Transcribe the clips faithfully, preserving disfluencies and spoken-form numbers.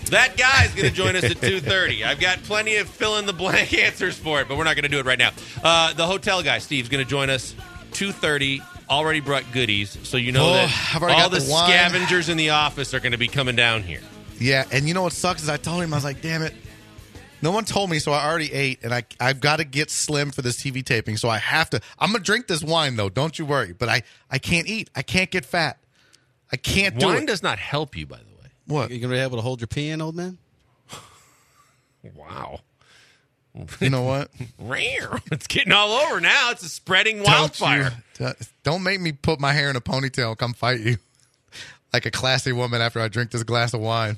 That guy's going to join us at two thirty. I've got plenty of fill-in-the-blank answers for it, but we're not going to do it right now. Uh, the hotel guy, Steve's going to join us two thirty. Already brought goodies, so you know Oh, that I've already all got the, the wine. scavengers in the office are going to be coming down here. Yeah, and you know what sucks is I told him, I was like, damn it. No one told me, so I already ate, and I, I've got to get slim for this T V taping, so I have to. I'm going to drink this wine, though. Don't you worry. But I, I can't eat. I can't get fat. I can't do Wine it. does not help you, by the way. What? You going to be able to hold your pee in, old man? Wow. You know what? It's getting all over now. It's a spreading wildfire. Don't, you, don't make me put my hair in a ponytail and come fight you like a classy woman after I drink this glass of wine.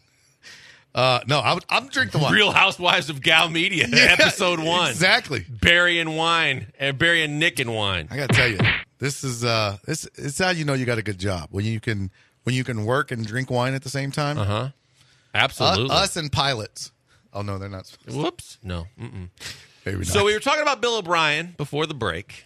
Uh, no, I'm, I'm drinking the wine. Real Housewives of Gal Media, Yeah, episode one. Exactly. Barry and wine, and Barry and Nick and wine. I got to tell you, this is uh, this. It's how you know you got a good job when you can when you can work and drink wine at the same time. Uh huh. Absolutely. Uh, us and pilots. Oh no, they're not. Whoops. No. Mm-mm. Maybe not. So we were talking about Bill O'Brien before the break.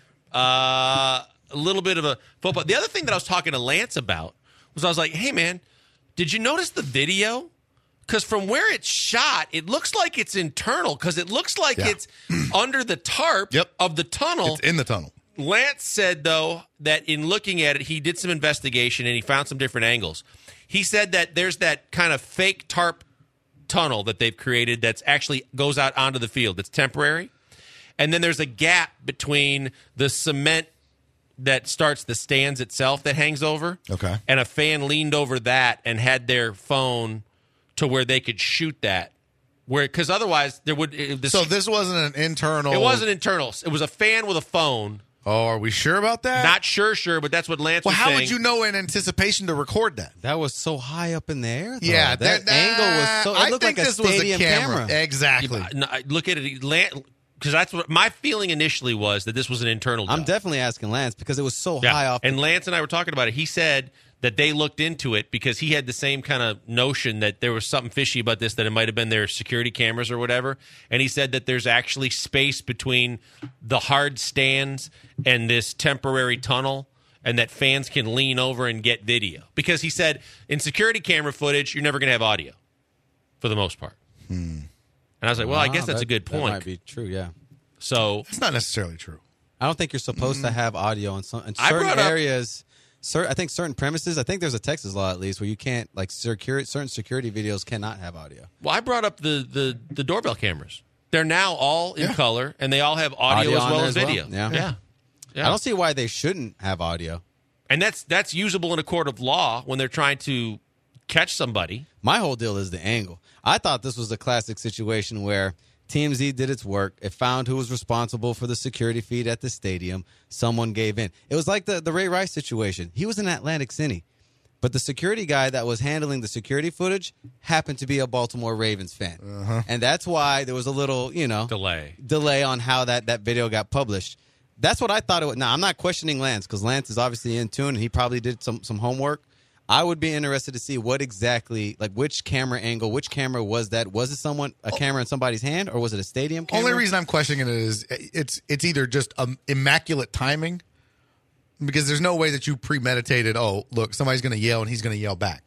Uh, a little bit of a football. The other thing that I was talking to Lance about was I was like, hey, man, did you notice the video? Because from where it's shot, it looks like it's internal because it looks like Yeah. it's under the tarp Yep. of the tunnel. It's in the tunnel. Lance said, though, that in looking at it, he did some investigation and he found some different angles. He said that there's that kind of fake tarp tunnel that they've created that's actually goes out onto the field. It's temporary. And then there's a gap between the cement that starts the stands itself that hangs over. Okay. And a fan leaned over that and had their phone to where they could shoot that. Where because otherwise there would it, this, So this wasn't an internal. it wasn't internal. It was a fan with a phone. Oh, are we sure about that? Not sure, sure, but that's what Lance Well, was how saying. would you know in anticipation to record that? That was so high up in the air. Though. Yeah, that that- angle was so. It I looked think like a this was a stadium camera. camera. Exactly. No, I- look at it, because that's what my feeling initially was that this was an internal job. I'm definitely asking Lance because it was so Yeah. high off. And Lance and I were talking about it. He said that they looked into it because he had the same kind of notion that there was something fishy about this, that it might have been their security cameras or whatever. And he said that there's actually space between the hard stands and this temporary tunnel, and that fans can lean over and get video. Because he said in security camera footage, you're never going to have audio for the most part. Hmm. And I was like, well, I Wow, guess that's that- a good That point. might be true. Yeah. So It's not necessarily true. I don't think you're supposed Mm-hmm. to have audio in, some, in I certain brought up- areas. Cer- I think certain premises. I think there's a Texas law at least where you can't like security. Certain security videos cannot have audio. Well, I brought up the, the, the doorbell cameras. They're now all in Yeah. color, and they all have audio, Audio as on well there as as well. video. Yeah. yeah. Yeah. I don't see why they shouldn't have audio. And that's that's usable in a court of law when they're trying to catch somebody. My whole deal is the angle. I thought this was a classic situation where T M Z did its work. It found who was responsible for the security feed at the stadium. Someone gave in. It was like the, the Ray Rice situation. He was in Atlantic City, but the security guy that was handling the security footage happened to be a Baltimore Ravens fan. Uh-huh. And that's why there was a little, you know, Delay. delay on how that, that video got published. That's what I thought it would. Now, I'm not questioning Lance because Lance is obviously in tune and he probably did some, some homework. I would be interested to see what exactly, like which camera angle, which camera was that? Was it someone, a camera in somebody's hand, or was it a stadium camera? Only reason I'm questioning it is it's it's either just um, immaculate timing, because there's no way that you premeditated. Oh, look, somebody's going to yell and he's going to yell back.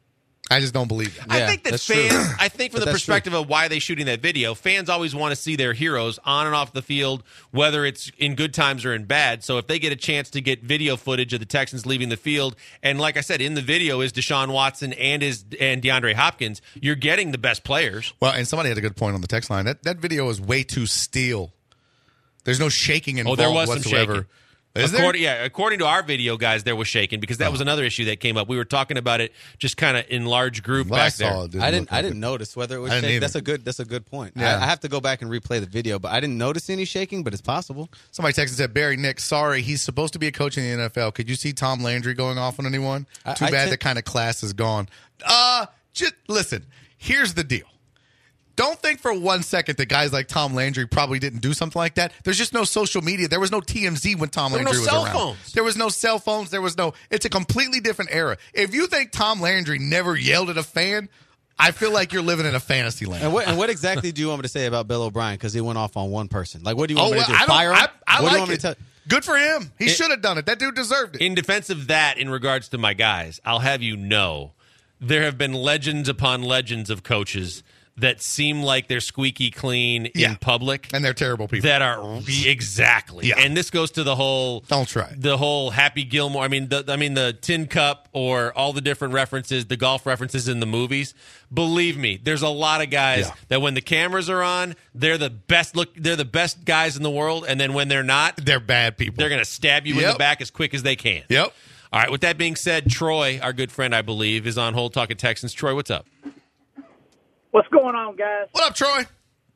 I just don't believe that. I Yeah, think that that's fans, true. I think from But the that's perspective of why they're shooting that video, fans always want to see their heroes on and off the field, whether it's in good times or in bad. So if they get a chance to get video footage of the Texans leaving the field, and like I said, in the video is Deshaun Watson and is and DeAndre Hopkins, you're getting the best players. Well, and somebody had a good point on the text line. That that video is way too still. There's no shaking involved Oh, there was some whatsoever. shaking. Is there? According, yeah, according to our video guys, there was shaking because that was another issue that came up. We were talking about it just kind of in large group What I back saw, there. it didn't I didn't. look I like didn't it. notice whether it was I didn't shaking. either. That's a good. That's a good point. Yeah. I, I have to go back and replay the video, but I didn't notice any shaking. But it's possible. Somebody texted and said, Barry, Nick, sorry, he's supposed to be a coach in the N F L. Could you see Tom Landry going off on anyone? I- Too I bad ti- that kind of class is gone. Uh, just listen, here's the deal. Don't think for one second that guys like Tom Landry probably didn't do something like that. There's just no social media. There was no T M Z when Tom There were Landry no was cell around. phones. There was no cell phones. There was no. It's a completely different era. If you think Tom Landry never yelled at a fan, I feel like you're living in a fantasy land. And what, and what exactly do you want me to say about Bill O'Brien? Because he went off on one person. Like, what do you want oh, me well, to do? I don't. Fire him? I, I what do you like want me it. to tell? Good for him. He It- should have done it. That dude deserved it. In defense of that, in regards to my guys, I'll have you know there have been legends upon legends of coaches that seem like they're squeaky clean Yeah. in public. And they're terrible people. That are exactly, Yeah. and this goes to the whole. Don't try it. the whole Happy Gilmore. I mean, the I mean the Tin Cup or all the different references, the golf references in the movies. Believe me, there's a lot of guys Yeah. that when the cameras are on, they're the best look. They're the best guys in the world, and then when they're not, They're bad people. they're going to stab you in Yep. the back as quick as they can. Yep. All right. With that being said, Troy, our good friend, I believe, is on hold talking Texans. Troy, what's up? What's going on, guys? What up, Troy?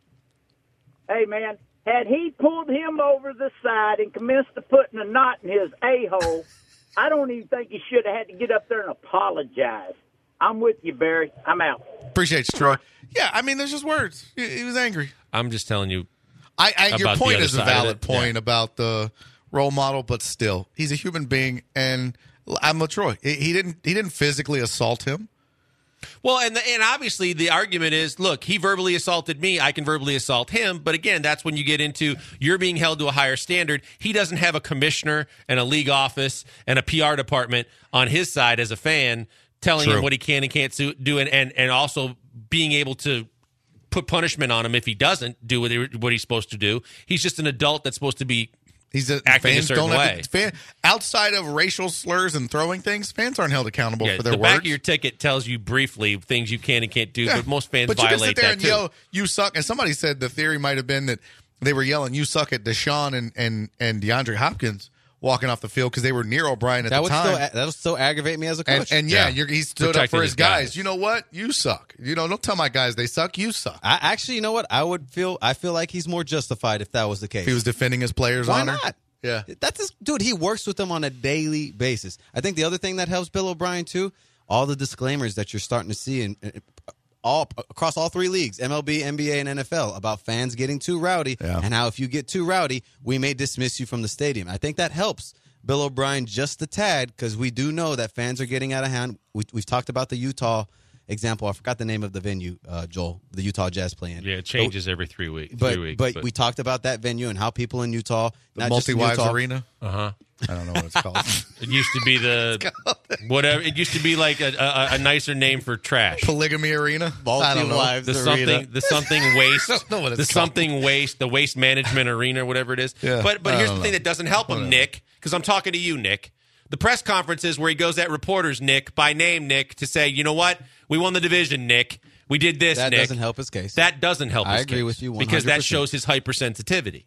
Hey, man, had he pulled him over the side and commenced to putting a knot in his a-hole, I don't even think he should have had to get up there and apologize. I'm with you, Barry. I'm out. Appreciate you, Troy. Yeah, I mean, there's just words. He, he was angry. I'm just telling you. I, I Your About the point other is a side of valid it, point yeah. about the role model, but still, he's a human being, and I'm with Troy. He, he didn't. He didn't physically assault him. Well, and the, and obviously the argument is, look, he verbally assaulted me. I can verbally assault him. But again, that's when you get into you're being held to a higher standard. He doesn't have a commissioner and a league office and a P R department on his side as a fan telling True. him what he can and can't do, and, and, and also being able to put punishment on him if he doesn't do what, he, what he's supposed to do. He's just an adult that's supposed to be He's a, acting a fans certain don't way. have to, fan, outside of racial slurs and throwing things, fans aren't held accountable yeah, for their the words. back of your ticket tells you briefly things you can and can't do, Yeah. but most fans but you violate can sit there that and too. yell, "You suck!" And somebody said the theory might have been that they were yelling, "You suck!" at Deshaun and and and DeAndre Hopkins walking off the field because they were near O'Brien at That the would time. still that would still aggravate me as a and, coach. and yeah, Yeah. You're, he stood up Protecting for his his guys. guys. You know what? You suck. You know, don't tell my guys they suck. You suck. I actually, you know what? I would feel. I feel like he's more justified if that was the case. If he was defending his players' Why honor. not? Yeah. That's his, dude. He works with them on a daily basis. I think the other thing that helps Bill O'Brien too, all the disclaimers that you're starting to see in, in all across all three leagues, M L B, N B A, and N F L, about fans getting too rowdy, Yeah. and how if you get too rowdy, we may dismiss you from the stadium. I think that helps Bill O'Brien just a tad because we do know that fans are getting out of hand. We, we've talked about the Utah example. I forgot the name of the venue, uh, Joel, the Utah Jazz playing. Yeah, it changes every three weeks. But three weeks, but, we talked about that venue and how people in Utah, The not just in multi-wives Utah, arena. uh huh. I don't know what it's called. It used to be the whatever. It used to be like a, a, a nicer name for trash. Polygamy arena. I don't know. Multi-wives The arena. something, the something waste, I don't know what it's the called. something waste, the waste management arena, whatever it is. Yeah, but but I here's don't the thing know. that doesn't help him, Nick, because I'm talking to you, Nick. The press conferences where he goes at reporters, Nick, by name, Nick, to say, you know what, we won the division, Nick. We did this, That Nick. doesn't help his case. That doesn't help. I his agree case, with you because that one hundred percent. shows his hypersensitivity.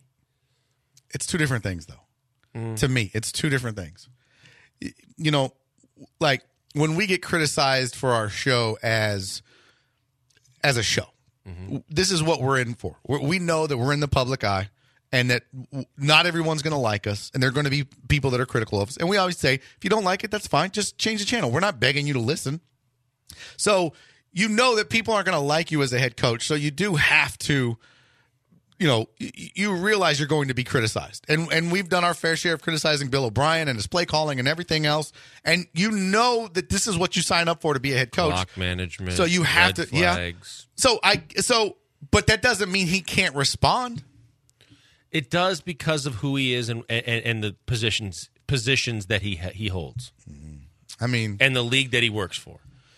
It's two different things, though. To me, it's two different things. Y- You know, like when we get criticized for our show as as a show, w- this is what we're in for. We're, we know that we're in the public eye, and that w- not everyone's going to like us, and there are going to be people that are critical of us. And we always say, if you don't like it, that's fine. Just change the channel. We're not begging you to listen. So you know that people aren't going to like you as a head coach. So you do have to, you know, y- you realize you're going to be criticized. And and we've done our fair share of criticizing Bill O'Brien and his play calling and everything else. And you know that this is what you sign up for to be a head coach. Clock management. So you have red to- yeah. flags. So I so but that doesn't mean he can't respond. It does because of who he is and and, and the positions positions that he ha- he holds I mean, and the league that he works for.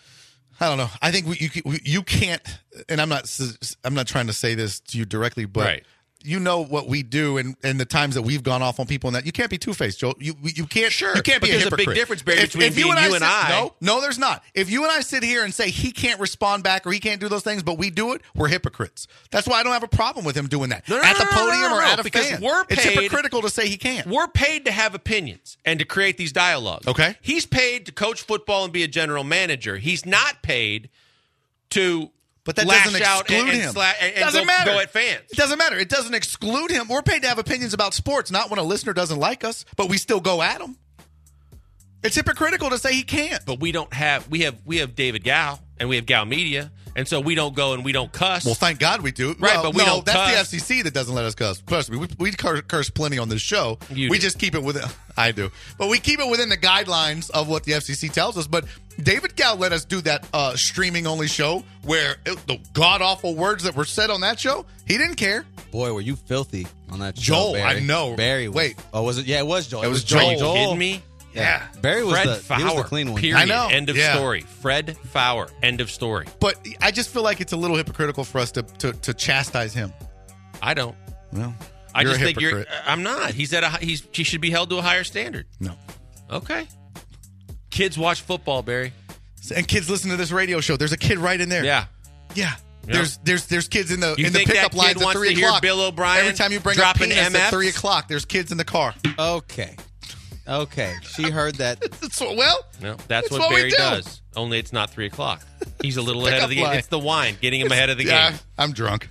I don't know. I think we, you we, you can't, and I'm not s- I'm not trying to say this to you directly, but Right. you know what we do, and, and the times that we've gone off on people, and that you can't be two faced, Joe. You you can't Sure, you can't but be a there's a big hypocrite. difference, Barry, between being you and sit- I. No, no, there's not. If you and I sit here and say he can't respond back or he can't do those things, but we do it, we're hypocrites. That's why I don't have a problem with him doing that No, no, at no, the no, no, podium no, or no, at a because fan. we're It's paid- hypocritical to say he can't. We're paid to have opinions and to create these dialogues. Okay. He's paid to coach football and be a general manager. He's not paid to But that lash doesn't out exclude and, and, him. sla- and, and doesn't go, matter. go at fans. It doesn't matter. It doesn't exclude him. We're paid to have opinions about sports, not when a listener doesn't like us, but we still go at him. It's hypocritical to say he can't. But we don't have we have we have David Gow and we have Gow Media, and so we don't go and we don't cuss. Well, thank God we do. Right, well, but we no, don't that's the cuss. F C C that doesn't let us cuss. Trust me, we, we cur- curse plenty on this show. You we do. just keep it within. I do, but we keep it within the guidelines of what the F C C tells us. But David Gow let us do that uh, streaming only show where it, the god awful words that were said on that show, he didn't care. Boy, were you filthy on that show, Joel, Barry. I know. Barry. Was, Wait. Oh, was it? Yeah, it was Joel. It was Are you Joel. kidding me? Yeah. Barry was Fred the Fowler. he was the clean one. Period. I know. End of Yeah. story. Fred Fowler. End of story. But I just feel like it's a little hypocritical for us to to, to chastise him. I don't. Well, I you're just a think you're. hypocrite. I'm not. He's at a. He's. He should be held to a higher standard. No. Okay. Kids watch football, Barry. And kids listen to this radio show. There's a kid right in there. Yeah. Yeah. There's there's there's kids in the You in the think that pickup kid lines at wants three to hear o'clock. Bill O'Brien Every time you bring dropping up penis M Fs? at three o'clock, there's kids in the car. Okay. Okay. She heard that. That's what, well, No, that's, That's what, what we Barry do. does. Only it's not three o'clock. He's a little ahead Pickup of the game. line. It's the wine getting him ahead of the yeah, game. I'm drunk.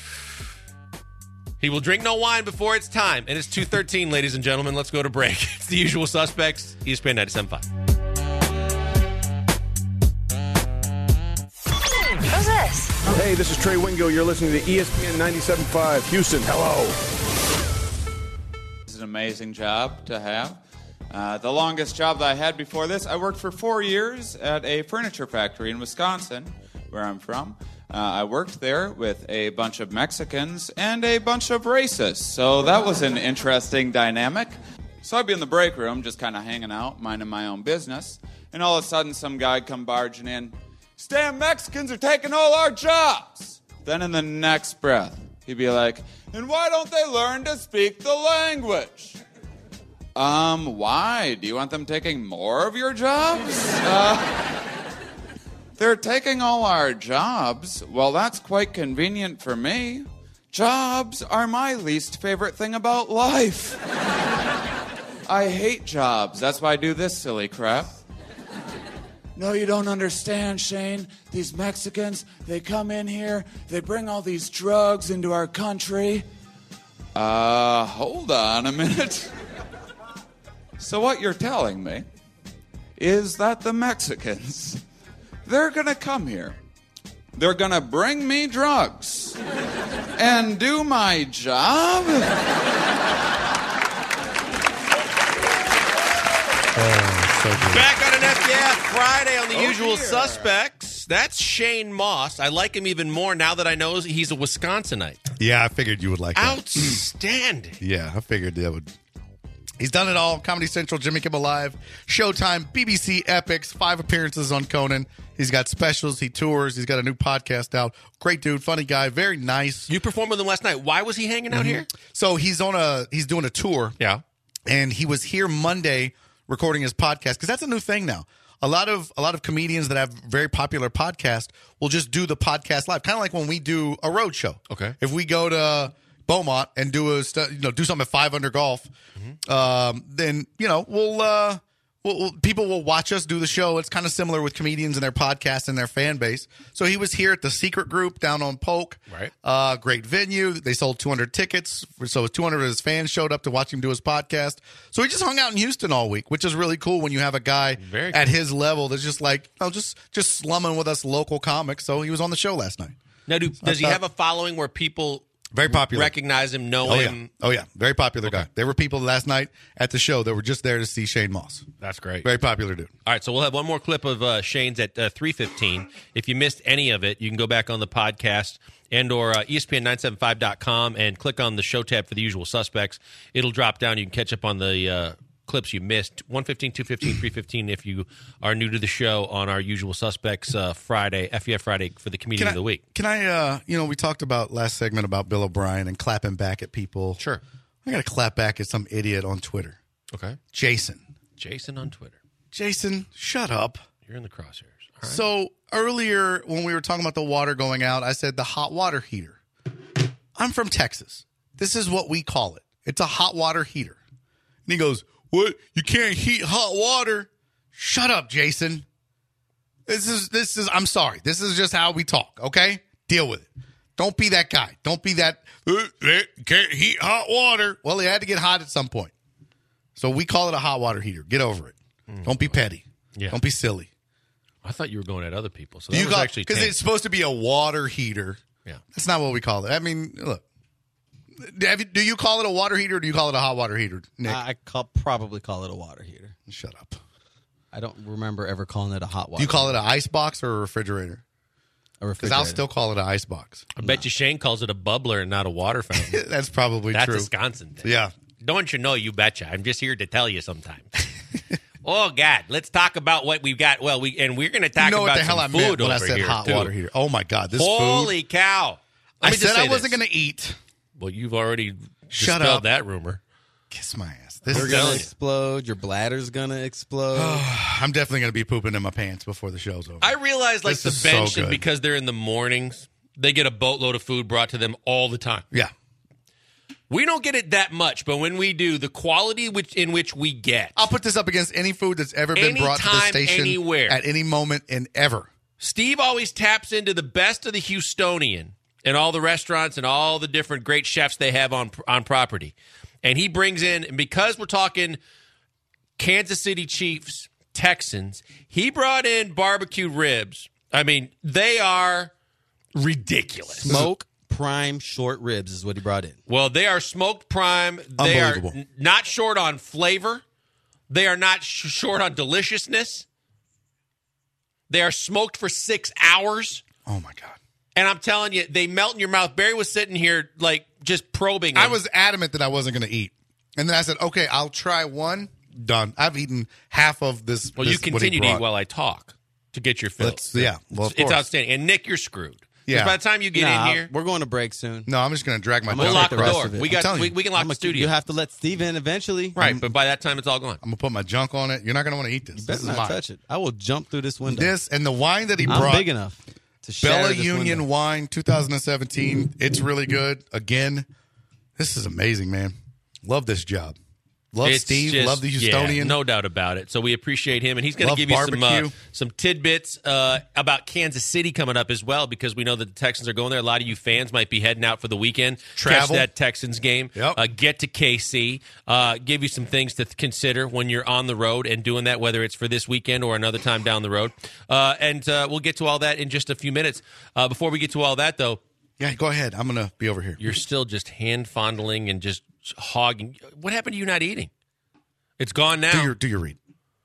He will drink no wine before it's time, and it's two thirteen, ladies and gentlemen. Let's go to break. It's the usual suspects. E S P N ninety-seven point five. Who's this? Hey, this is Trey Wingo. You're listening to E S P N ninety-seven point five. Houston, hello. It's an amazing job to have. Uh, the longest job that I had before this, I worked for four years at a furniture factory in Wisconsin, where I'm from. Uh, I worked there with a bunch of Mexicans and a bunch of racists, so that was an interesting dynamic. So I'd be in the break room, just kind of hanging out, minding my own business, and all of a sudden some guy come barging in. "These damn Mexicans are taking all our jobs." Then in the next breath, he'd be like, "And why don't they learn to speak the language?" Um, why? Do you want them taking more of your jobs? Uh, they're taking all our jobs. Well, that's quite convenient for me. Jobs are my least favorite thing about life. I hate jobs. That's why I do this silly crap. "No, you don't understand, Shane. These Mexicans, they come in here, they bring all these drugs into our country." Uh, hold on a minute. So what you're telling me is that the Mexicans, they're gonna come here. They're gonna bring me drugs and do my job? Back on an F D F Friday on the Oh, usual dear. suspects. That's Shane Moss. I like him even more now that I know he's a Wisconsinite. Yeah, I figured you would like that. Outstanding. Yeah, I figured that would. He's done it all. Comedy Central, Jimmy Kimmel Live, Showtime, B B C Epics, five appearances on Conan. He's got specials. He tours. He's got a new podcast out. Great dude, funny guy, very nice. You performed with him last night. Why was he hanging out here? So he's on a he's doing a tour. Yeah. And he was here Monday recording his podcast because that's a new thing now. A lot of a lot of comedians that have very popular podcasts will just do the podcast live, kind of like when we do a road show. Okay. If we go to Beaumont and do a stu- you know do something at five under golf, um, then you know we'll, uh, we'll, we'll people will watch us do the show. It's kind of similar with comedians and their podcasts and their fan base. So he was here at the Secret Group down on Polk. Right. Uh, great venue. They sold two hundred tickets, so two hundred of his fans showed up to watch him do his podcast. So he just hung out in Houston all week, which is really cool when you have a guy Very at cool. his level that's just like, oh, just just slumming with us local comics. So he was on the show last night. Now, do, does he thought- have a following where people Very popular. recognize him, know Oh yeah, him? oh yeah, very popular guy. There were people last night at the show that were just there to see Shane Moss. That's great. Very popular dude. All right, so we'll have one more clip of uh, Shane's at uh, three fifteen. If you missed any of it, you can go back on the podcast and or uh, E S P N nine seven five dot com and click on the show tab for the usual suspects. It'll drop down. You can catch up on the uh, clips you missed. one fifteen, two fifteen, three fifteen if you are new to the show on our usual suspects uh, Friday, F E F Friday for the Comedian Can of the I, Week. Can I, uh, you know, we talked about last segment about Bill O'Brien and clapping back at people. Sure. I got to clap back at some idiot on Twitter. Okay. Jason. Jason on Twitter. Jason, shut up. You're in the crosshairs. All right. So earlier when we were talking about the water going out, I said the hot water heater. I'm from Texas. This is what we call it. It's a hot water heater. And he goes, "What? You can't heat hot water?" Shut up, Jason. This is this is I'm sorry. This is just how we talk, okay? Deal with it. Don't be that guy. Don't be that "Uh, eh, can't heat hot water. Well, it had to get hot at some point. So we call it a hot water heater. Get over it. Don't be petty. Yeah. Don't be silly. I thought you were going at other people. So that You was got actually because tame. it's supposed to be a water heater. Yeah. That's not what we call it. I mean, look. Have you, do you call it a water heater or do you call it a hot water heater, Nick? I call, probably call it a water heater. Shut up. I don't remember ever calling it a hot water. Do you call it an ice box or a refrigerator? a Because refrigerator? I'll still call it an ice box. I bet you Shane calls it a bubbler and not a water fountain. That's probably That's true. a Wisconsin thing. Yeah. Don't you know? You betcha. I'm just here to tell you sometimes. Oh God, let's talk about what we've got. Well, we and we're going to talk You know about what the hell I some meant food when I over said here, hot too. water heater. Oh my God, this Holy food. cow! Let I me just said say I wasn't this. going to eat. Well, you've already Shut dispelled up. that rumor. Kiss my ass. This You're is gonna you. explode. Your bladder's gonna explode. I'm definitely going to be pooping in my pants before the show's over. I realize, like This the is so bench, good. because they're in the mornings, they get a boatload of food brought to them all the time. yeah. We don't get it that much, but when we do, the quality which in which we get. I'll put this up against any food that's ever been brought to the Anytime, station anywhere. at any moment and ever. Steve always taps into the best of the Houstonian and all the restaurants and all the different great chefs they have on on property. And he brings in, and because we're talking Kansas City Chiefs, Texans, he brought in barbecue ribs. I mean, they are ridiculous. Smoke prime short ribs is what he brought in. Well, they are smoked prime. They are Unbelievable. n- not short on flavor. They are not sh- short on deliciousness. They are smoked for six hours. Oh my God. And I'm telling you, they melt in your mouth. Barry was sitting here, like, just probing I them. was adamant that I wasn't going to eat. And then I said, okay, I'll try one. Done. I've eaten half of this. Well, this, you what he continue to eat brought. while I talk to get your fill. Let's- yeah, well, of it's, it's course. outstanding. And Nick, you're screwed. 'Cause Yeah. by the time you get Nah, in here, we're going to break soon. No, I'm just going to drag my I'm we'll gonna junk lock the the rest door. of it. We I'm got telling we, you. we can lock I'm the a- studio. You have to let Steve in eventually. right, but by that time, it's all gone. I'm going to put my junk on it. You're not going to want to eat this. Better This is not mine. touch it. I will jump through this window. This and the wine that he I'm brought. big enough to shatter Bella this Union window. wine twenty seventeen. It's really good. Again, this is amazing, man. Love this job. Love It's Steve. just- love the yeah, Houstonian. no doubt about it. So we appreciate him, and he's going to Love give you some uh, barbecue. some tidbits uh, about Kansas City coming up as well, because we know that the Texans are going there. A lot of you fans might be heading out for the weekend, Travel. catch that Texans game, Yep. uh, get to K C, uh, give you some things to th- consider when you're on the road and doing that, whether it's for this weekend or another time down the road. Uh, and uh, we'll get to all that in just a few minutes. Uh, before we get to all that, though, Yeah, go ahead. I'm going to be over here. you're still just hand fondling and just hogging. What happened to you not eating? It's gone now. Do your do your read.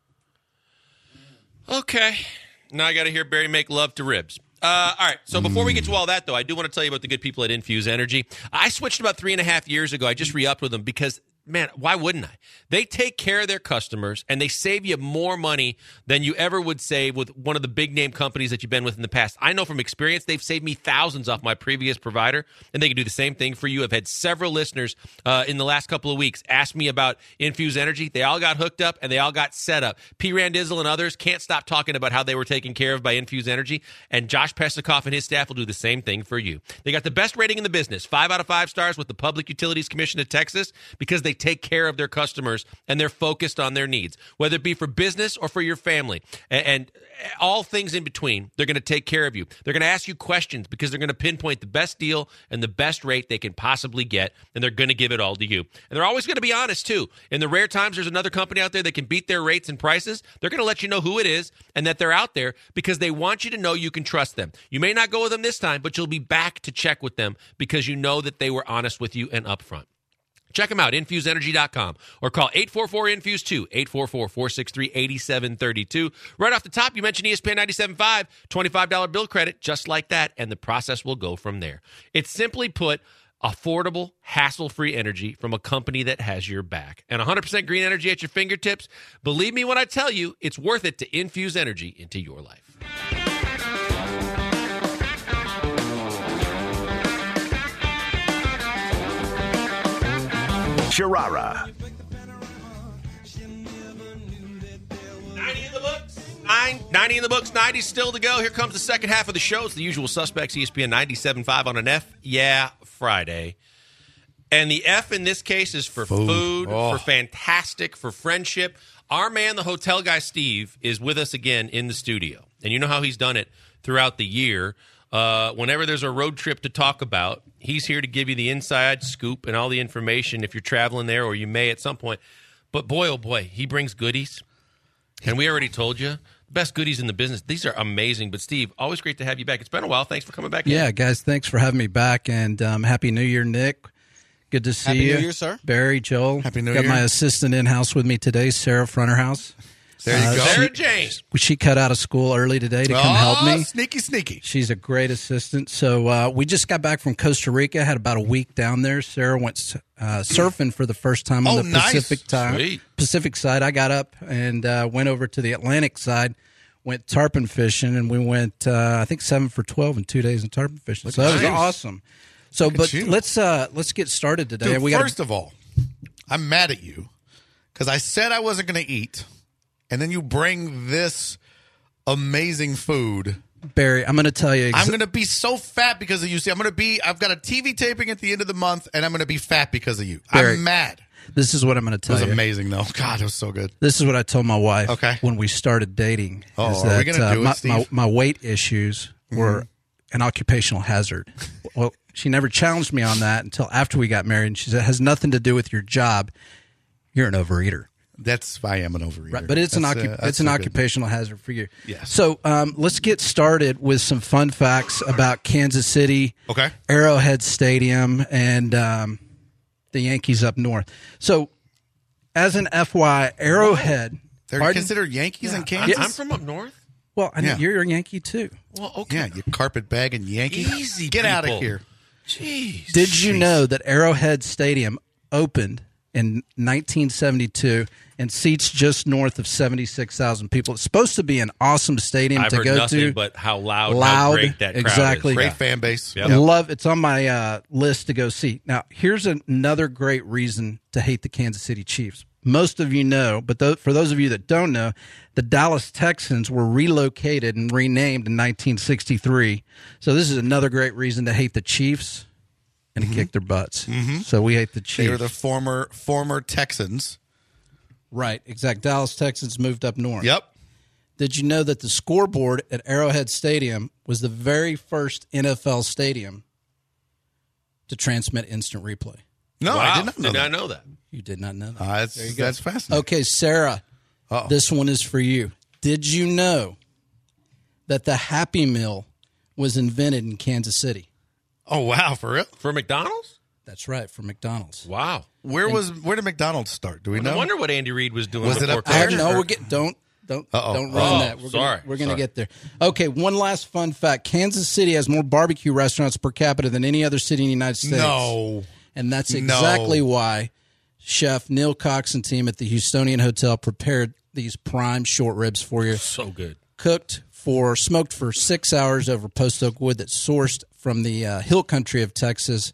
Okay. Now I got to hear Barry make love to ribs. Uh, all right. So before we get to all that, though, I do want to tell you about the good people at Infuse Energy. I switched about three and a half years ago. I just re-upped with them because, man, why wouldn't I? They take care of their customers, and they save you more money than you ever would save with one of the big-name companies that you've been with in the past. I know from experience they've saved me thousands off my previous provider, and they can do the same thing for you. I've had several listeners uh, in the last couple of weeks ask me about Infuse Energy. They all got hooked up, and they all got set up. P. Randizzle and others can't stop talking about how they were taken care of by Infuse Energy, and Josh Pesikoff and his staff will do the same thing for you. They got the best rating in the business, five out of five stars with the Public Utilities Commission of Texas, because they take care of their customers and they're focused on their needs, whether it be for business or for your family, and, and all things in between. They're going to take care of you. They're going to ask you questions because they're going to pinpoint the best deal and the best rate they can possibly get, and they're going to give it all to you. And they're always going to be honest too. In the rare times there's another company out there that can beat their rates and prices, they're going to let you know who it is and that they're out there because they want you to know you can trust them. You may not go with them this time, but you'll be back to check with them because you know that they were honest with you and upfront. Check them out, infuse energy dot com, or call eight four four infuse two, eight four four, four six three, eight seven three two. Right off the top, you mentioned E S P N ninety-seven point five, twenty-five dollars bill credit, just like that, and the process will go from there. It's simply put, affordable, hassle-free energy from a company that has your back. And one hundred percent green energy at your fingertips. Believe me when I tell you, it's worth it to infuse energy into your life. Sharara. ninety in the books. Nine, ninety in the books, ninety still to go. Here comes the second half of the show. It's the usual suspects, E S P N ninety-seven point five on an F, yeah, Friday. And the F in this case is for food, Food. Oh. for fantastic, for friendship. Our man, the hotel guy, Steve, is with us again in the studio. And you know how he's done it throughout the year. Uh, whenever there's a road trip to talk about, he's here to give you the inside scoop and all the information if you're traveling there, or you may at some point. But boy, oh boy, he brings goodies. And we already told you, the best goodies in the business. These are amazing. But Steve, always great to have you back. It's been a while. Thanks for coming back in. Yeah, guys, thanks for having me back, and um, Happy New Year, Nick. Good to see Happy you. New Year, sir. Barry, Joel. Happy New Got Year. my assistant in-house with me today, Sarah Fronterhouse. There you Uh, go. Sarah Jane. She cut out of school early today to come oh, help me. Sneaky, sneaky. She's a great assistant. So uh, we just got back from Costa Rica. Had about a week down there. Sarah went uh, surfing for the first time on Oh, the nice. Pacific time. Sweet. Pacific side. I got up and uh, went over to the Atlantic side. Went tarpon fishing, and we went. Uh, I think seven for twelve in two days in tarpon fishing. So that was nice. awesome. So, Look at but you. let's uh, let's get started today. Dude, we got first of all, I'm mad at you because I said I wasn't going to eat, and then you bring this amazing food. Barry. I'm going to tell you. Ex- I'm going to be so fat because of you. See, I'm going to be. I've got a T V taping at the end of the month, and I'm going to be fat because of you. Barry, I'm mad. This is what I'm going to It tell was you. amazing, though. God, it was so good. This is what I told my wife Okay. when we started dating. Oh, is are that, we gonna uh, do it, my, Steve? my, my weight issues were an occupational hazard. Well, she never challenged me on that until after we got married. And she said, it has nothing to do with your job. You're an overeater. That's I am an overeater. Right, but it's an That's, occup- uh, that's it's an so good. occupational hazard for you. Yes. So um, let's get started with some fun facts about Kansas City, Okay. Arrowhead Stadium, and um, the Yankees up north. So, as an F Y, Arrowhead. They're Pardon? considered Yankees in I'm, Kansas. I'm from up north. Well, I mean, Yeah. you're a Yankee too. Well, okay. Yeah, you carpet bag and Yankee. Easy, Get out of people. here. Jeez. Did you Jeez. know that Arrowhead Stadium opened in nineteen seventy-two and seats just north of seventy-six thousand people? It's supposed to be an awesome stadium I've to heard go nothing to. but how loud, Loud, how great that crowd exactly. is. Great Yeah. fan base. Yep. Yep. Love it's on my uh, list to go see. Now, here's another great reason to hate the Kansas City Chiefs. Most of you know, but th- for those of you that don't know, the Dallas Texans were relocated and renamed in nineteen sixty-three. So this is another great reason to hate the Chiefs and to kick their butts. So we hate the They Chiefs. were the former former Texans. Right, exact. Dallas Texans moved up north. Yep. Did you know that the scoreboard at Arrowhead Stadium was the very first N F L stadium to transmit instant replay? No, Wow. I did not know Did that. not know that. You did not know that. Uh, that's, There you go. that's fascinating. Okay, Sarah, Uh-oh. this one is for you. Did you know that the Happy Meal was invented in Kansas City? Oh wow, for real? For McDonald's? That's right, for McDonald's. Wow. Where was where did McDonald's start? Do we I know? wonder what Andy Reid was doing Was it before up I there? have COVID. no. We're get don't don't Uh-oh. don't run Oh, that. We're sorry. Gonna, we're going to Sorry. get there. Okay, one last fun fact: Kansas City has more barbecue restaurants per capita than any other city in the United States. No. And that's No. exactly why Chef Neil Cox and team at the Houstonian Hotel prepared these prime short ribs for you, So good. cooked for, smoked for six hours over post oak wood that's sourced from the uh, hill country of Texas,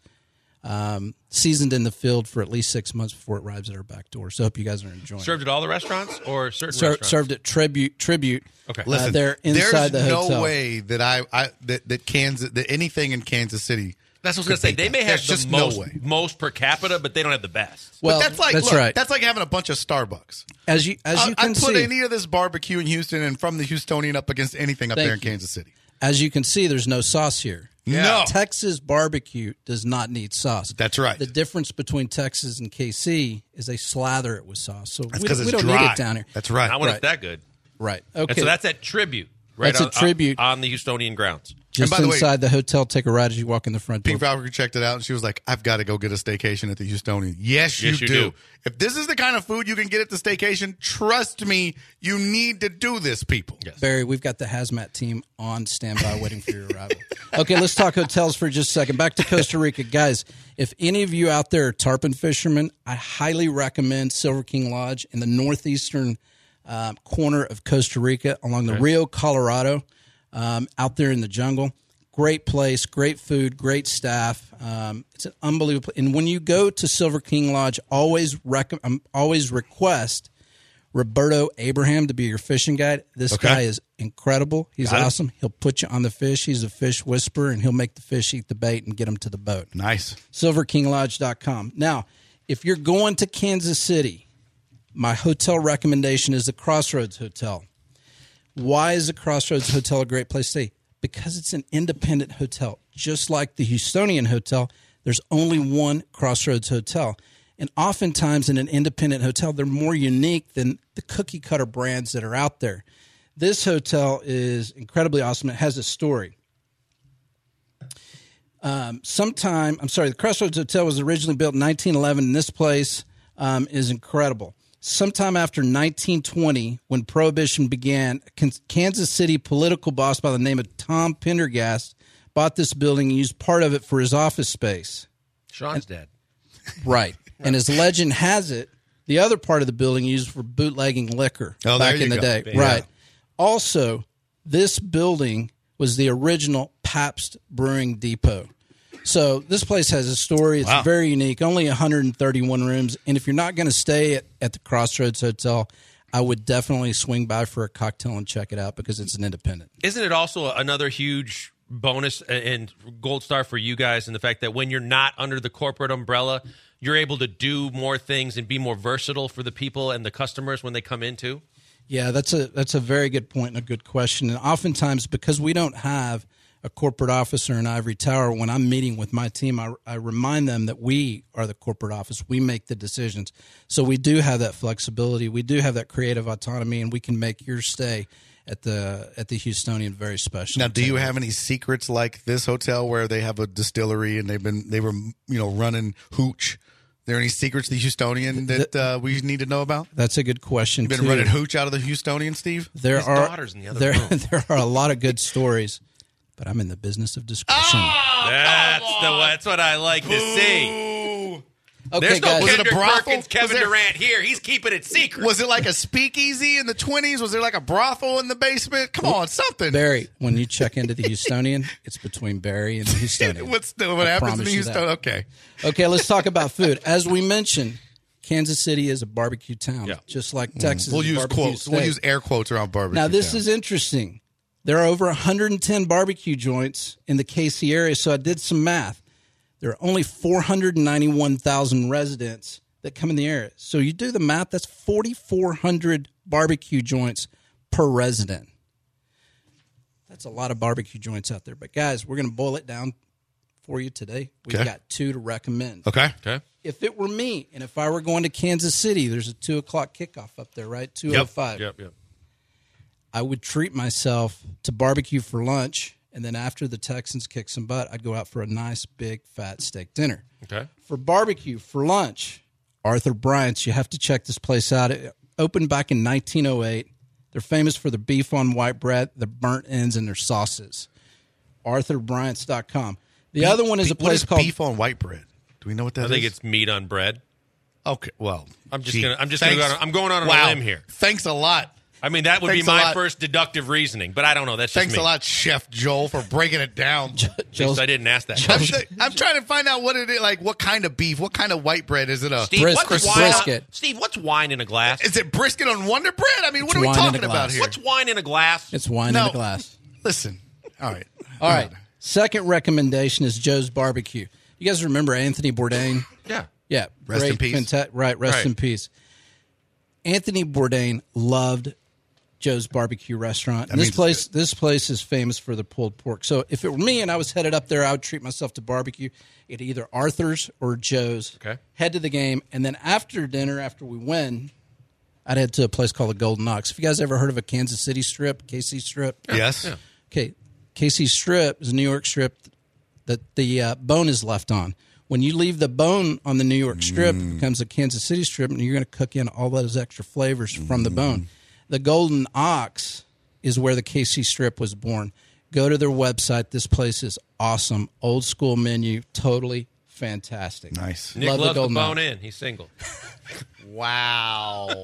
um, seasoned in the field for at least six months before it arrives at our back door. So I hope you guys are enjoying Served at all the restaurants or certain it. Ser- restaurants? served at Tribute, Tribute. Okay. Uh, Listen, they're inside there's the hotel. no way that I, I that, that Kansas that anything in Kansas City. That's what I was going to say. They may have There's the just no most, way. most per capita, but they don't have the best. Well, But that's like that's look, right. That's like having a bunch of Starbucks. As you as I, you I can put see, any of this barbecue in Houston and from the Houstonian up against anything up Thank there in you. Kansas City. as you can see, there's no sauce here. No. Texas barbecue does not need sauce. That's right. The difference between Texas and K C is they slather it with sauce. So That's we, because don't- it's we don't dry. need it down here. That's right. I wonder Right. if that good. Right. And Okay. so that's at Tribute. Right That's a on- Tribute. on the Houstonian grounds. Just by the way- inside the hotel. Take a ride as you walk in the front door. Pink Valkyrie checked it out, and she was like, "I've got to go get a staycation at the Houstonian." Yes, you, Yes, you do. do. If this is the kind of food you can get at the staycation, trust me, you need to do this, people. Yes. Barry, we've got the hazmat team on standby waiting for your arrival. Okay, let's talk hotels for just a second. Back to Costa Rica. Guys, if any of you out there are tarpon fishermen, I highly recommend Silver King Lodge in the northeastern um, corner of Costa Rica along the Rio Colorado, um, out there in the jungle. Great place, great food, great staff. Um, it's an unbelievable. And when you go to Silver King Lodge, always rec- um, always request Roberto Abraham to be your fishing guide. This Okay. guy is incredible. He's Got it. awesome. He'll put you on the fish. He's a fish whisperer, and he'll make the fish eat the bait and get them to the boat. Nice. silver king lodge dot com. Now, if you're going to Kansas City, my hotel recommendation is the Crossroads Hotel. Why is the Crossroads Hotel a great place to stay? Because it's an independent hotel. Just like the Houstonian Hotel, there's only one Crossroads Hotel. And oftentimes in an independent hotel, they're more unique than the cookie cutter brands that are out there. This hotel is incredibly awesome. It has a story. Um, sometime, I'm sorry, the Crossroads Hotel was originally built in nineteen eleven, and this place um, is incredible. sometime after nineteen twenty, when Prohibition began, a Kansas City political boss by the name of Tom Pendergast bought this building and used part of it for his office space. Sean's dead. Right. And as legend has it, the other part of the building used for bootlegging liquor Oh, back there in you the go. day. Yeah. Right. Also, this building was the original Pabst Brewing Depot. So this place has a story. It's Wow. very unique. Only one hundred thirty-one rooms. And if you're not going to stay at, at the Crossroads Hotel, I would definitely swing by for a cocktail and check it out because it's an independent. Isn't it also another huge bonus and gold star for you guys in the fact that when you're not under the corporate umbrella, you're able to do more things and be more versatile for the people and the customers when they come in too? Yeah, that's a that's a very good point and a good question. And oftentimes, because we don't have a corporate officer in Ivory Tower, when I'm meeting with my team, I, I remind them that we are the corporate office. We make the decisions. So we do have that flexibility. We do have that creative autonomy, and we can make your stay at the at the Houstonian very special. Now, do you have any secrets like this hotel where they have a distillery and they've been they were you know running hooch? Are there any secrets to the Houstonian that uh, we need to know about? That's a good question. You've been too. running hooch out of the Houstonian, Steve? There His are daughter's in the other there room. there are a lot of good stories, but I'm in the business of discretion. That's the that's what I like to see. Okay, There's no guys. Was it a Kendrick brothel? Perkins, Kevin Was there- Durant here. He's keeping it secret. Was it like a speakeasy in the twenties? Was there like a brothel in the basement? Come on, something. Barry, when you check into the Houstonian, it's between Barry and the Houstonian. What's the, what I happens in promise the you Houston? that. Okay. Okay, let's talk about food. As we mentioned, Kansas City is a barbecue town, Yeah. just like Texas. We'll is a use barbecue quotes. state. We'll use air quotes around barbecue. Now, this town. is interesting. There are over one hundred ten barbecue joints in the K C area, so I did some math. There are only four hundred ninety-one thousand residents that come in the area. So you do the math, that's four thousand four hundred barbecue joints per resident. That's a lot of barbecue joints out there. But, guys, we're going to boil it down for you today. We've Okay. got two to recommend. Okay. Okay. If it were me, and if I were going to Kansas City, there's a two o'clock kickoff up there, right? two oh five. Yep, yep. I would treat myself to barbecue for lunch, and then after the Texans kick some butt, I'd go out for a nice, big, fat steak dinner. Okay. For barbecue, for lunch, Arthur Bryant's, you have to check this place out. It opened back in nineteen oh eight. They're famous for their beef on white bread, their burnt ends, and their sauces. arthur bryants dot com. The other one is a What place is called beef on white bread? Do we know what that I is? think it's meat on bread. Okay, well, I'm just gee, gonna- I'm just gonna go thanks. on- I'm going on a wow. limb here. Thanks a lot. I mean, that would Thanks be a my lot. first deductive reasoning, but I don't know. That's just Thanks me. a lot, Chef Joel, for breaking it down. At least I didn't ask that. I'm, th- I'm trying to find out what it is, like what kind of beef, what kind of white bread is it? A Steve, Bris- what's wine? brisket. Steve, what's wine in a glass? is it brisket on Wonder Bread? I mean, what It's are we wine in a talking glass. about here? What's wine in a glass? It's wine No. in a glass. Listen, all right, All right. Second recommendation is Joe's Barbecue. You guys remember Anthony Bourdain? Yeah. Yeah. Rest great in peace. fanta- right, rest Right. in peace. Anthony Bourdain loved Joe's Barbecue Restaurant. And this means place this place is famous for the pulled pork. So if it were me and I was headed up there, I would treat myself to barbecue at either Arthur's or Joe's. Okay. Head to the game, and then after dinner, after we win, I'd head to a place called the Golden Ox. Have you guys ever heard of a Kansas City strip, K C strip? Yes. Yeah. Okay, K C strip is a New York strip that the uh, bone is left on. When you leave the bone on the New York strip, it becomes a Kansas City strip, and you're going to cook in all those extra flavors from the bone. The Golden Ox is where the K C strip was born. Go to their website. This place is awesome. Old school menu, totally fantastic. Nice. Nick Love the loves the Golden bone Ox. in. He's single. Wow.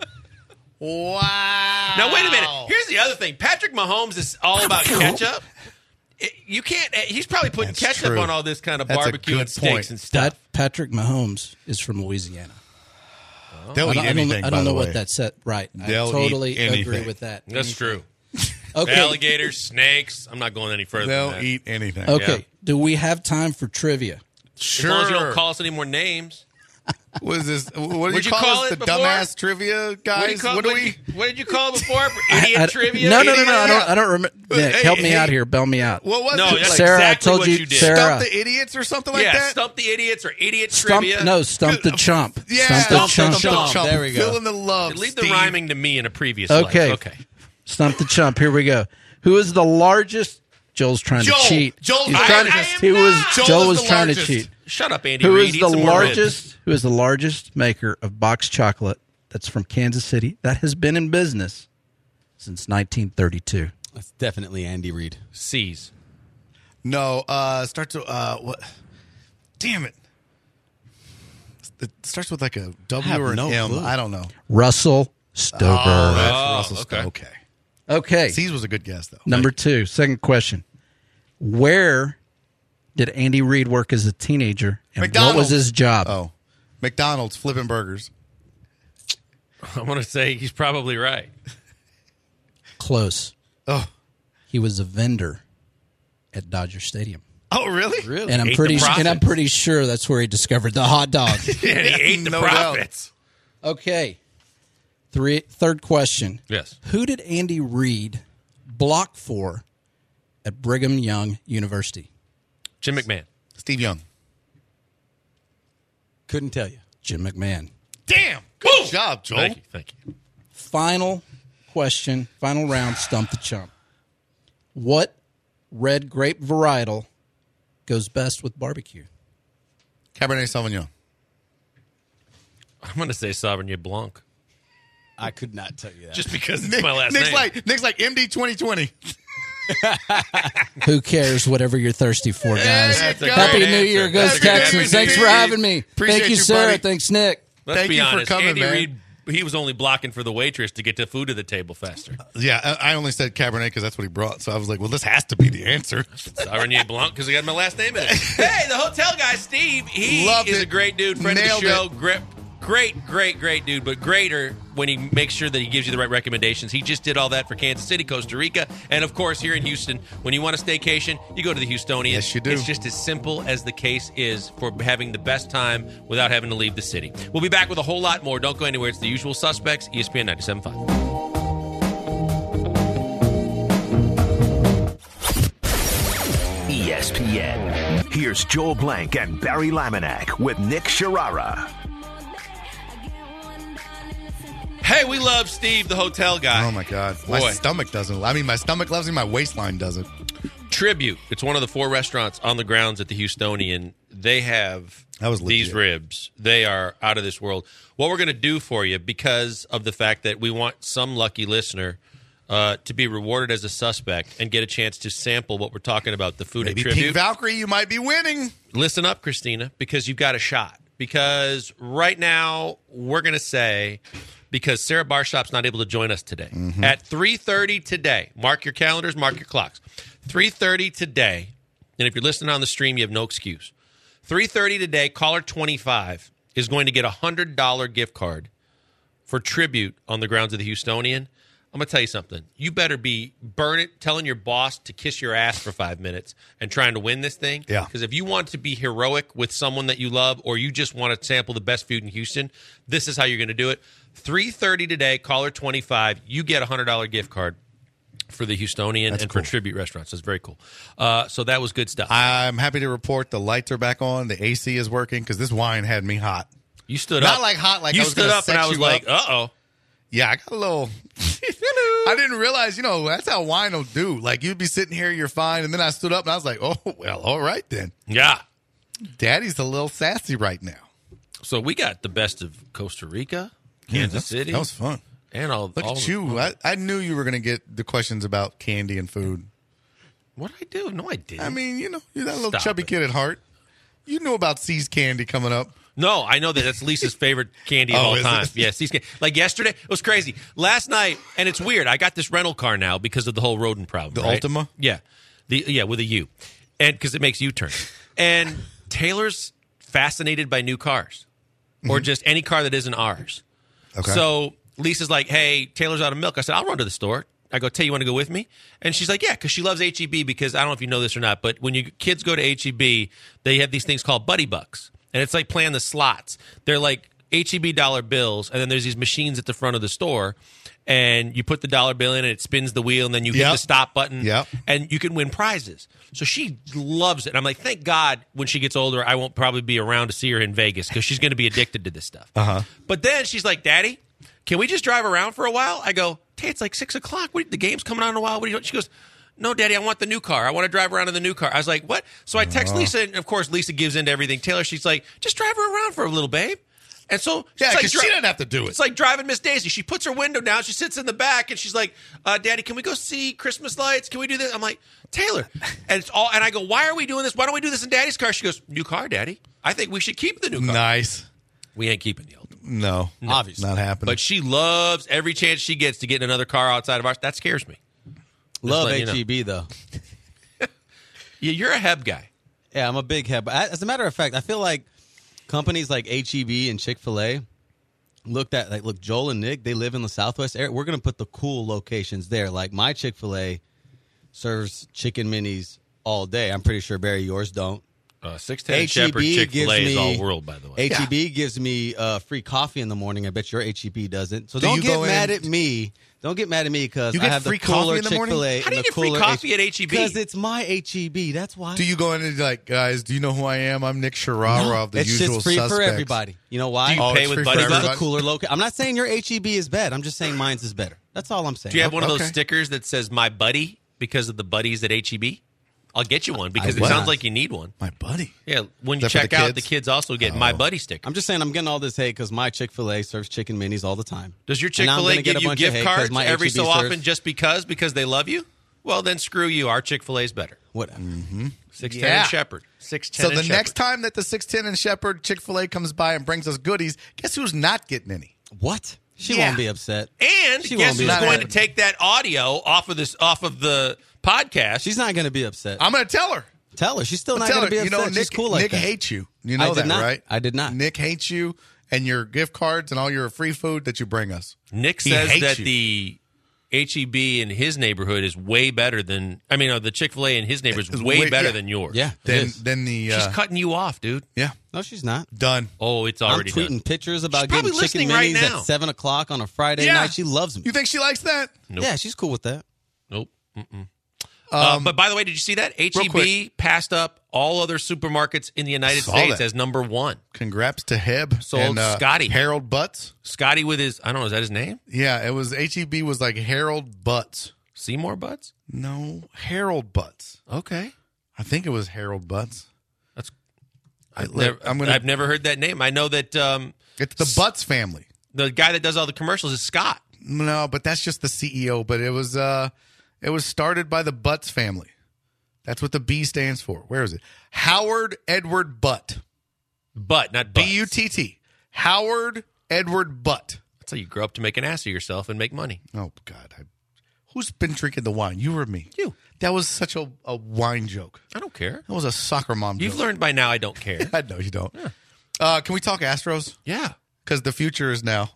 wow. Now, wait a minute. Here's the other thing. Patrick Mahomes is all about ketchup. It- You can't. He's probably putting That's ketchup true. on all this kind of That's a barbecue good and steaks point. and stuff. Pat, Patrick Mahomes is from Louisiana. They'll I eat don't, I don't, anything. I by don't the know way. what that said. Right. I They'll eat totally agree anything. with that. That's true. Okay. Alligators, snakes. I'm not going any further They'll than that. eat anything. Okay. Yeah. Do we have time for trivia? Sure. As long as you don't call us any more names. What is this? What do you What'd you call, call us? it The before? dumbass trivia guys? What, do you call, what do what, we? did you- what did you call it before? Idiot I- trivia? No, no, no, Idiot- no. I don't. I don't remember. Nick, Hey, help me hey. out here. Bail me out. What was No, it? that's Sarah, exactly I told what you. you did. Sarah, Stump the idiots or something like yeah, that? stump the idiots or idiot stump. trivia. No, stump the chump. Yeah, Stump the Stump the chump. chump. There we go. Fill in the love. Leave the Steve. rhyming to me in a previous Okay. life. Okay. Stump the chump. Here we go. Who is the largest? Joel's trying Joel. to cheat. Joel's He's the trying largest. to. He was. Joel Joel is was the trying largest. to cheat. Shut up, Andy Who Reid. is Eat the some more ribs. largest? Who is the largest maker of boxed chocolate that's from Kansas City that has been in business since nineteen thirty-two? That's definitely Andy Reid. C's. No, uh, starts with, uh, what? Damn it. It starts with like a W have or an no M. clue. I don't know. Russell Stover. Oh, that's Oh, Russell okay. Stowe. Okay. Okay. C's was a good guess, though. Number two, second question. Where did Andy Reid work as a teenager? And what McDonald's. was his job? Oh, McDonald's flipping burgers. I want to say he's probably right. Close. Oh, He was a vendor at Dodger Stadium. oh, really? Really? And I'm Ate the pretty and I'm profits. pretty sure that's where he discovered the hot dog. And he ate the No doubt. profits. Okay. Three third question. Yes. Who did Andy Reid block for at Brigham Young University? Jim McMahon. Steve Young. Couldn't tell you. Jim McMahon. Damn. Good job, Joel. Thank you. Thank you. Final question, final round, Stump the Chump. What red grape varietal goes best with barbecue? Cabernet Sauvignon. I'm going to say Sauvignon Blanc. I could not tell you that. Just because it's Nick, my last Nick's name. like Nick's like M D twenty twenty. Who cares? Whatever you're thirsty for, guys. That's a Happy great New answer. Year, That's Goes a great Texans. answer. Thanks for having me. Appreciate Thank you, you, Sarah. buddy. Thanks, Nick. Let's Thank be you for honest. coming, Andy man. Reid, he was only blocking for the waitress to get the food to the table faster. Yeah, I I only said Cabernet because that's what he brought. So I was like, well, this has to be the answer. Sauvignon Blanc because I got my last name in it. Hey, the hotel guy, Steve, he Loved is it. a great dude, friend Nailed of the show. it. Great, great, great, great dude, but greater when he makes sure that he gives you the right recommendations. He just did all that for Kansas City, Costa Rica, and of course here in Houston. When you want a staycation, you go to the Houstonian. Yes, you do. It's just as simple as the case is for having the best time without having to leave the city. We'll be back with a whole lot more. Don't go anywhere. It's the usual suspects, E S P N ninety-seven point five. E S P N. Here's Joel Blank and Barry Laminack with Nick Sharara. Hey, we love Steve, the hotel guy. Oh my God, my Boy. stomach doesn't. I mean, my stomach loves me. My waistline doesn't. Tribute. It's one of the four restaurants on the grounds at the Houstonian. They have That was these legit. ribs. They are out of this world. What we're going to do for you, because of the fact that we want some lucky listener uh, to be rewarded as a suspect and get a chance to sample what we're talking about, the food Maybe at Tribute. Pink Valkyrie, you might be winning. Listen up, Christina, because you've got a shot. Because right now, we're going to say, because Sarah Barshop's not able to join us today, at three thirty today, mark your calendars, mark your clocks, three thirty today, and if you're listening on the stream, you have no excuse. three thirty today, caller twenty-five is going to get a one hundred dollars gift card for Tribute on the grounds of the Houstonian. I'm going to tell you something. You better be burn it, telling your boss to kiss your ass for five minutes and trying to win this thing. Yeah. Because if you want to be heroic with someone that you love, or you just want to sample the best food in Houston, this is how you're going to do it. three thirty today, caller twenty-five, you get a one hundred dollars gift card for the Houstonian That's and cool. for Tribute Restaurants. That's very cool. Uh, so that was good stuff. I'm happy to report the lights are back on. The A C is working because this wine had me hot. you stood Not up. like hot, like you I was stood gonna up and sex I was you like, up. uh-oh. Yeah, I got a little. I didn't realize, you know, that's how wine will do. Like, you'd be sitting here, you're fine. And then I stood up and I was like, oh, well, all right then. Yeah. Daddy's a little sassy right now. So we got the best of Costa Rica, Kansas that's- City. That was fun. And all, Look all at the- you. I, I knew you were going to get the questions about candy and food. What did I do? No, I didn't. I mean, you know, you're that little Stop chubby it. kid at heart. You knew about C's candy coming up. No, I know that that's Lisa's favorite candy of Oh, all is time. it? Yeah, C's candy. Like yesterday, it was crazy. Last night, and it's weird. I got this rental car now because of the whole rodent problem. The right? Ultima? Yeah, the yeah with a U, and because it makes U-turn. And Taylor's fascinated by new cars, or just any car that isn't ours. Okay. So Lisa's like, "Hey, Taylor's out of milk." I said, "I'll run to the store." I go, "Tay, you want to go with me?" And she's like, "Yeah," because she loves H E B. Because I don't know if you know this or not, but when you kids go to H E B, they have these things called Buddy Bucks, and it's like playing the slots. They're like H E B dollar bills, and then there's these machines at the front of the store, and you put the dollar bill in, and it spins the wheel, and then you hit Yep. the stop button, Yep. and you can win prizes. So she loves it. And I'm like, thank God when she gets older, I won't probably be around to see her in Vegas because she's going to be addicted to this stuff. Uh-huh. But then she's like, Daddy, can we just drive around for a while? I go, Tay, it's like six o'clock. What, the game's coming on in a while. What are you doing? She goes, no, Daddy, I want the new car. I want to drive around in the new car. I was like, what? So I text Lisa, and of course, Lisa gives in to everything. Taylor, she's like, just drive her around for a little, babe. And so Yeah, she's like 'cause she didn't have to do it. It's like driving Miss Daisy. She puts her window down. She sits in the back, and she's like, uh, "Daddy, can we go see Christmas lights? Can we do this?" I'm like, "Taylor," and it's all. And I go, "Why are we doing this? Why don't we do this in Daddy's car?" She goes, "New car, Daddy. I think we should keep the new car." Nice. We ain't keeping the old one. No, Obviously. not happening. But she loves every chance she gets to get in another car outside of ours. That scares me. Love letting you know. H E B, though. Yeah, you're a Heb guy. Yeah, I'm a big head. But as a matter of fact, I feel like companies like H E B and Chick-fil-A looked at, like, look, Joel and Nick, they live in the Southwest area. We're going to put the cool locations there. Like, my Chick-fil-A serves chicken minis all day. I'm pretty sure, Barry, yours don't. Uh, six ten H E B Shepherd Chick-fil-A gives is me- all world, by the way. H E B gives me uh, free coffee in the morning. I bet your H E B doesn't. So Do don't you get go mad in- at me. Don't get mad at me because You I get have free the cooler coffee in the morning? Chick-fil-A. How do you and get the free cooler coffee at H E B? Because it's my H E B. That's why. do you go in and like, guys, do you know who I am? I'm Nick Sharara of the it's usual just free suspects. for everybody. You know why? Do you Oh, pay it's with free for Buddy Because it's Bucks? a cooler location. I'm not saying your H E B is bad. I'm just saying mine's is better. That's all I'm saying. Do you have one of those Okay. stickers that says "My Buddy" because of the buddies at H E B? I'll get you one because I it will. sounds like you need one. My buddy. Yeah, when you Is that for check the out, the kids? kids also get "My Buddy" sticker. I'm just saying I'm getting all this hate because my Chick-fil-A serves chicken minis all the time. Does your And now I'm Chick-fil-A gonna give a you bunch of gift hate 'cause cards my every H E B so often serves- just because because they love you? Well, then screw you. Our Chick-fil-A is better. Whatever. six ten Yeah. and Shepherd. six ten So and the Shepherd. next time that the six ten and Shepherd Chick-fil-A comes by and brings us goodies, guess who's not getting any? What? She Yeah. won't be upset. And She guess won't be who's upset. going to take that audio off of this off of the podcast? She's not going to be upset. I'm going to tell her. Tell her. She's still not Tell going to her. be You upset. know, She's Nick, cool like Nick that. hates you. You I know did that, not. right? I did not. Nick hates you and your gift cards and all your free food that you bring us. Nick He says hates that you. the H E B in his neighborhood is way better than I mean, uh, the Chick-fil-A in his neighborhood is It's way way- better yeah. than yours. Yeah. it Then, is. then the She's uh, cutting you off, dude. yeah, No, she's not. done. Oh, it's I'm already tweeting done. pictures about She's probably getting chicken listening right minis now. at seven o'clock on a Friday Yeah. night. She loves me. You think she likes that? Nope. Yeah, she's cool with that. Nope. Mm-mm. uh, but by the way, did you see that H E B passed up all other supermarkets in the United Saw States that. as number one? Congrats to Heb Sold and uh, Scotty. Harold Butts. Scotty with his I don't know, is that his name? Yeah, it was H E B was like Harold Butts. Seymour Butts? No, Harold Butts. Okay. I think it was Harold Butts. That's I, I've never, I'm gonna. I've never heard that name. I know that um, it's the Butts family. the guy that does all the commercials is Scott. No, but that's just the C E O. But it was uh, it was started by the Butts family. That's what the B stands for. Where is it? Howard Edward Butt. Butt, not B Butts. U T T. Howard Edward Butt. That's how you grow up to make an ass of yourself and make money. Oh God, I, who's been drinking the wine? You or me? You. That was such a, a wine joke. I don't care. That was a soccer mom You've joke. learned by now I don't care. I know you don't. Uh, can we talk Astros? Yeah. Because the future is now.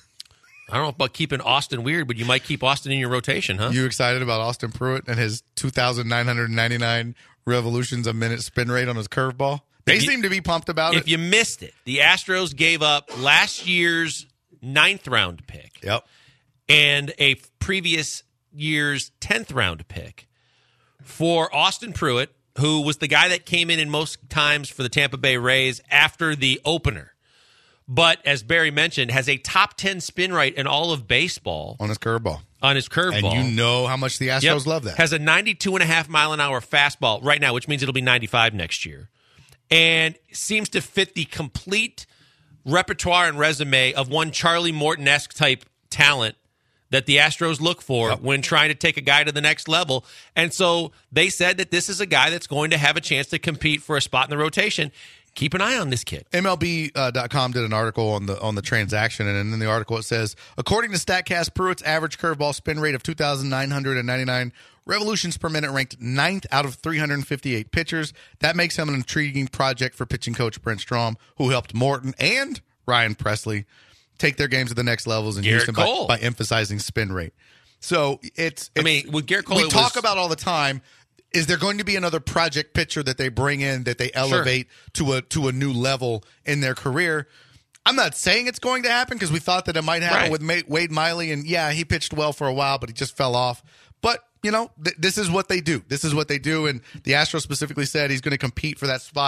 I don't know about keeping Austin weird, but you might keep Austin in your rotation, huh? You excited about Austin Pruitt and his two thousand nine hundred ninety-nine revolutions a minute spin rate on his curveball? They If you- seem to be pumped about if it. you missed it, the Astros gave up last year's ninth round pick Yep. and a previous year's tenth round pick for Austin Pruitt, who was the guy that came in in most times for the Tampa Bay Rays after the opener. But as Barry mentioned, has a top ten spin rate in all of baseball On his curveball. on his curveball. And you know how much the Astros Yep. love that. Has a ninety-two and a half mile an hour fastball right now, which means it'll be ninety-five next year. And seems to fit the complete repertoire and resume of one Charlie Morton-esque type talent that the Astros look for Yep. when trying to take a guy to the next level. And so they said that this is a guy that's going to have a chance to compete for a spot in the rotation. Keep an eye on this kid. M L B dot com did an article on the on the transaction, and in the article it says, according to StatCast, Pruitt's average curveball spin rate of two thousand nine hundred ninety-nine revolutions per minute ranked ninth out of three hundred fifty-eight pitchers. That makes him an intriguing project for pitching coach Brent Strom, who helped Morton and Ryan Presley take their games to the next levels in Garrett Houston by, Cole. by emphasizing spin rate. So it's, I it's mean, with Garrett Cole, we it talk was- about all the time. Is there going to be another project pitcher that they bring in that they elevate to a to a new level in their career? I'm not saying it's going to happen because we thought that it might happen Right. with Ma- Wade Miley, and yeah, he pitched well for a while, but he just fell off. But you know, th- this is what they do. This is what they do, and the Astros specifically said he's going to compete for that spot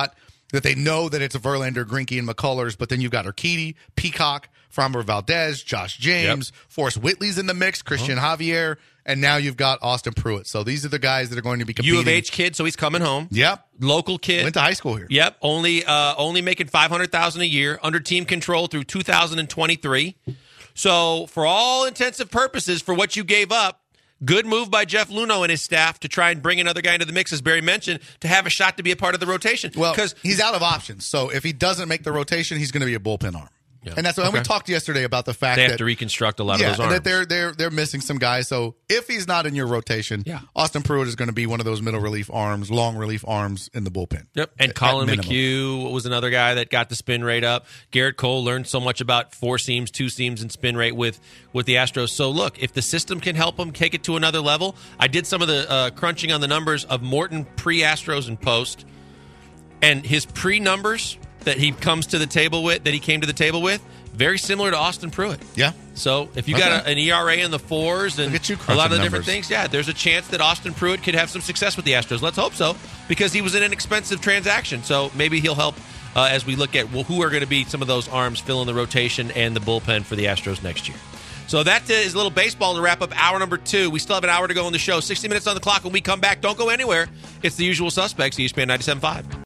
that they know that it's Verlander, Greinke, and McCullers, but then you've got Urquidy, Peacock, Framber Valdez, Josh James, yep. Forrest Whitley's in the mix, Christian uh-huh. Javier, and now you've got Austin Pruitt. So these are the guys that are going to be competing. U of H kid, so he's coming home. Yep. Local kid. Went to high school here. Yep. Only uh, only making five hundred thousand dollars a year, under team control through two thousand twenty-three. So for all intensive purposes, for what you gave up, good move by Jeff Luhnow and his staff to try and bring another guy into the mix, as Barry mentioned, to have a shot to be a part of the rotation. Well, because he's out of options. So if he doesn't make the rotation, he's going to be a bullpen arm. Yeah. And that's what okay. we talked yesterday about the fact they have that to reconstruct a lot yeah, of those arms. that they're they're they're missing some guys. So if he's not in your rotation, yeah. Austin Pruitt is going to be one of those middle relief arms, long relief arms in the bullpen. Yep. And at, Colin at McHugh was another guy that got the spin rate up. Garrett Cole learned so much about four seams, two seams, and spin rate with with the Astros. So look, if the system can help him take it to another level, I did some of the uh, crunching on the numbers of Morton pre-Astros and post, and his pre-numbers that he comes to the table with, that he came to the table with. Very similar to Austin Pruitt. Yeah. So if you okay. got a, an E R A in the fours and a lot of the different things, yeah, there's a chance that Austin Pruitt could have some success with the Astros. Let's hope so, because he was in an expensive transaction. So maybe he'll help uh, as we look at, well, who are going to be some of those arms filling the rotation and the bullpen for the Astros next year. So that is a little baseball to wrap up hour number two. We still have an hour to go on the show. sixty minutes on the clock. When we come back, don't go anywhere. It's the usual suspects, E S P N ninety-seven point five.